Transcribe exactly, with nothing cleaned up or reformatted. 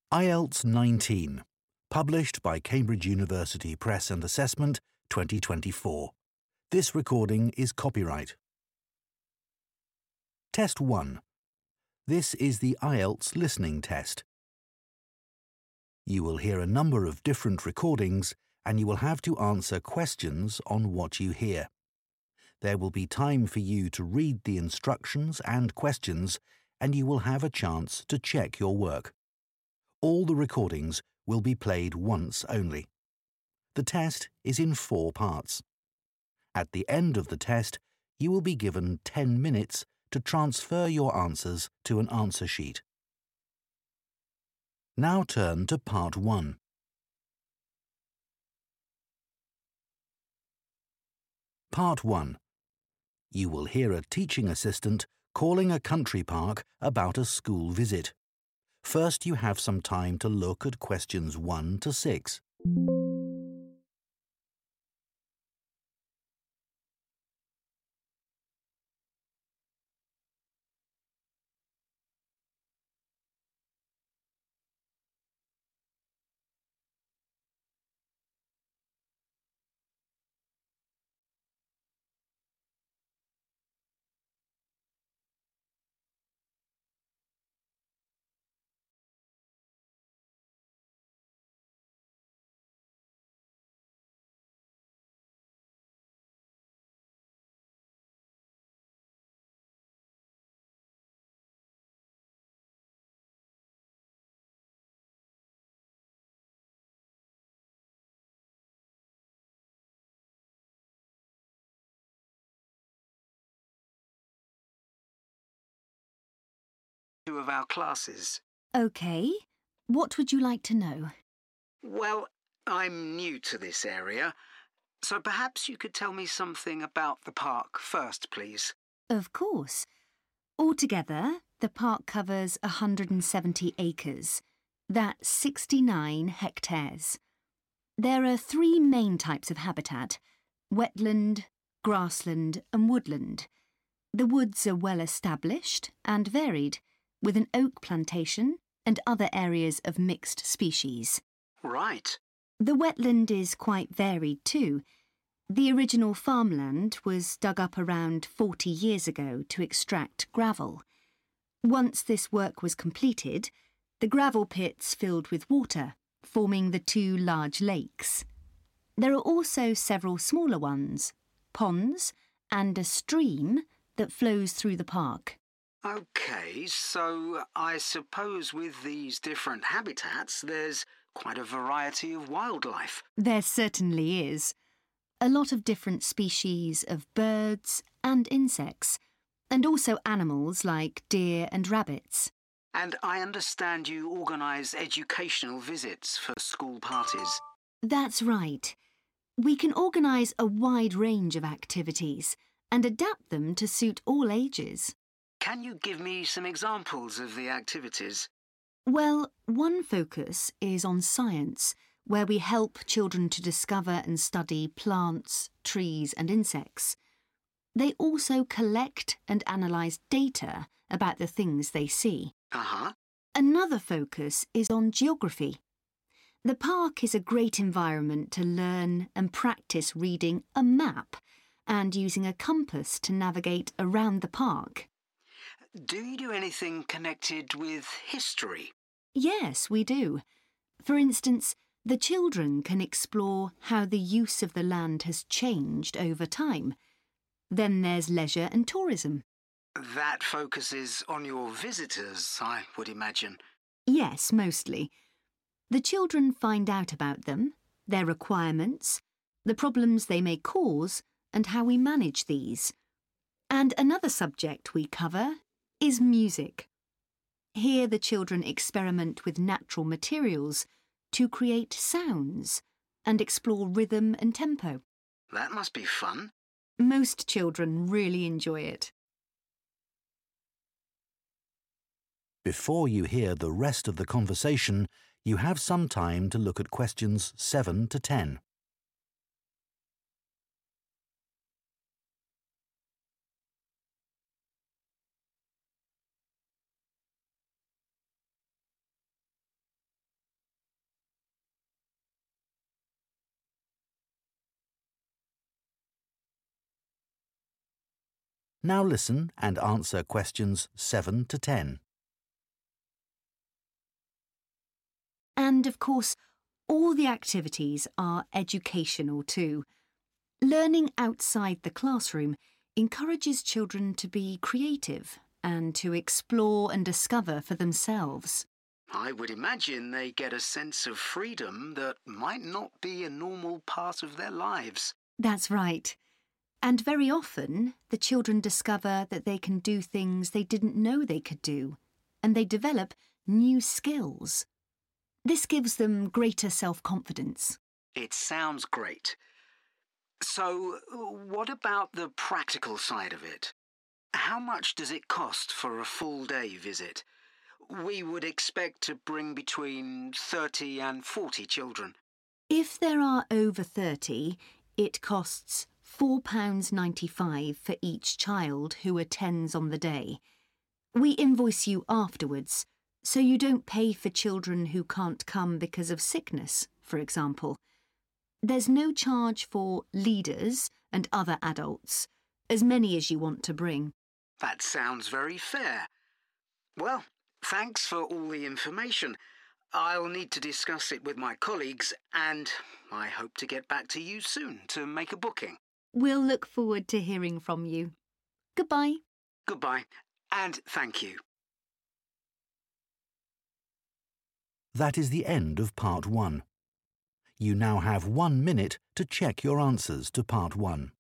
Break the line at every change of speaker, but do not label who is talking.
I E L T S nineteen, published by Cambridge University Press and Assessment, twenty twenty-four. This recording is copyright. Test one. This is the I E L T S listening test. You will hear a number of different recordings and you will have to answer questions on what you hear. There will be time for you to read the instructions and questions, and you will have a chance to check your work. All the recordings will be played once only. The test is in four parts. At the end of the test, you will be given ten minutes to transfer your answers to an answer sheet. Now turn to part one. Part one. You will hear a teaching assistant calling a country park about a school visit. First, you have some time to look at questions one to six.
Two of our classes.
OK. What would you like to know?
Well, I'm new to this area, so perhaps you could tell me something about the park first, please.
Of course. Altogether, the park covers one hundred seventy acres. That's sixty-nine hectares. There are three main types of habitat: wetland, grassland and woodland. The woods are well established and varied, with an oak plantation and other areas of mixed species.
Right.
The wetland is quite varied too. The original farmland was dug up around forty years ago to extract gravel. Once this work was completed, the gravel pits filled with water, forming the two large lakes. There are also several smaller ones, ponds, and a stream that flows through the park.
OK, so I suppose with these different habitats, there's quite a variety of wildlife.
There certainly is. A lot of different species of birds and insects, and also animals like deer and rabbits.
And I understand you organise educational visits for school parties.
That's right. We can organise a wide range of activities and adapt them to suit all ages.
Can you give me some examples of the activities?
Well, one focus is on science, where we help children to discover and study plants, trees and insects. They also collect and analyse data about the things they see.
Uh-huh.
Another focus is on geography. The park is a great environment to learn and practice reading a map and using a compass to navigate around the park.
Do you do anything connected with history?
Yes, we do. For instance, the children can explore how the use of the land has changed over time. Then there's leisure and tourism.
That focuses on your visitors, I would imagine.
Yes, mostly. The children find out about them, their requirements, the problems they may cause, and how we manage these. And another subject we cover is music. Here the children experiment with natural materials to create sounds and explore rhythm and tempo.
That must be fun.
Most children really enjoy it.
Before you hear the rest of the conversation, you have some time to look at questions seven to ten. Now listen and answer questions seven to ten.
And of course, all the activities are educational too. Learning outside the classroom encourages children to be creative and to explore and discover for themselves.
I would imagine they get a sense of freedom that might not be a normal part of their lives.
That's right. And very often, the children discover that they can do things they didn't know they could do, and they develop new skills. This gives them greater self-confidence.
It sounds great. So, what about the practical side of it? How much does it cost for a full-day visit? We would expect to bring between thirty and forty children.
If there are over thirty, it costs four pounds ninety-five for each child who attends on the day. We invoice you afterwards, so you don't pay for children who can't come because of sickness, for example. There's no charge for leaders and other adults, as many as you want to bring.
That sounds very fair. Well, thanks for all the information. I'll need to discuss it with my colleagues, and I hope to get back to you soon to make a booking.
We'll look forward to hearing from you. Goodbye.
Goodbye, and thank you.
That is the end of part one. You now have one minute to check your answers to part one.